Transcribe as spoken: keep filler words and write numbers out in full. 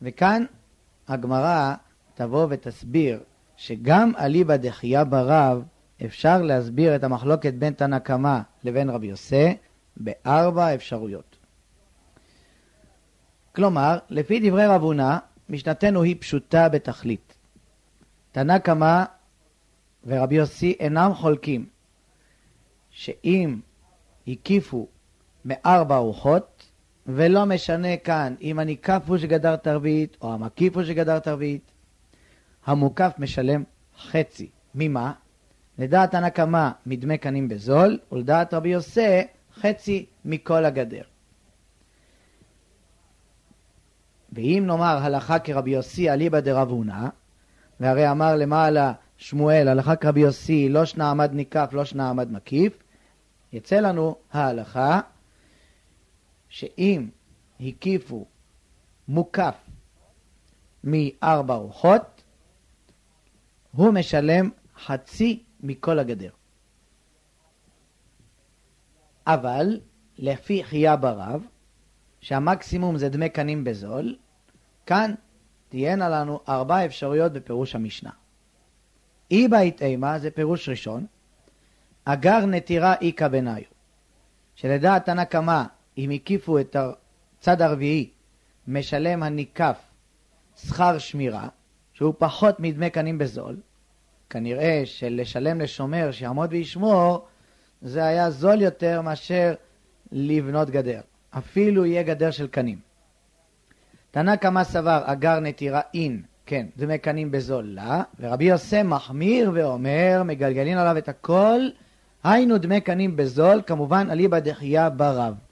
וכאן הגמרא תבוא ותסביר שגם אליבא דחייה ברב אפשר להסביר את המחלוקת בין תנא קמא לבין רבי יוסי בארבע אפשרויות. כלומר, לפי דברי רב הונא, משנתנו היא פשוטה בתכלית. תנא קמא ורבי יוסי אינם חולקים שאם הקיפו מארבע ארוחות, ולא משנה כאן אם הניקף הוא שגדר תרבית או המקיף הוא שגדר תרבית, המוקף משלם חצי. ממה? לדעת תנא קמא מדמי קנים בזול, ולדעת רבי יוסי חצי מכל הגדר. ואם נאמר הלכה כרבי יוסי אליבא דרב הונא, והרי אמר למעלה שמואל הלכה כרבי יוסי לא שנה עמד ניקף לא שנה עמד מקיף, יצא לנו ההלכה שאם הקיפו מוקף מארבע ארוחות, הוא משלם חצי מכל הגדר. אבל לפי חייה ברב, שהמקסימום זה דמי קנים בזול, כאן תהיינה לנו ארבע אפשרויות בפירוש המשנה. אי בית אימה זה פירוש ראשון, אגר נטירה איקה בניו, שלדעת תנא קמא אם הקיפו את הצד הרביעי משלם הניקף שכר שמירה, שהוא פחות מדמי קנים בזול. כנראה שלשלם לשומר שיעמוד וישמור זה היה זול יותר מאשר לבנות גדר, אפילו יהיה גדר של קנים. תנא קמא סבר אגר נטירה אין, כן, דמי קנים בזול לה, ורבי יוסי מחמיר ואומר מגלגלין עליו את הכל, היינו דמי קנים בזול, כמובן אליבא דחייה ברב.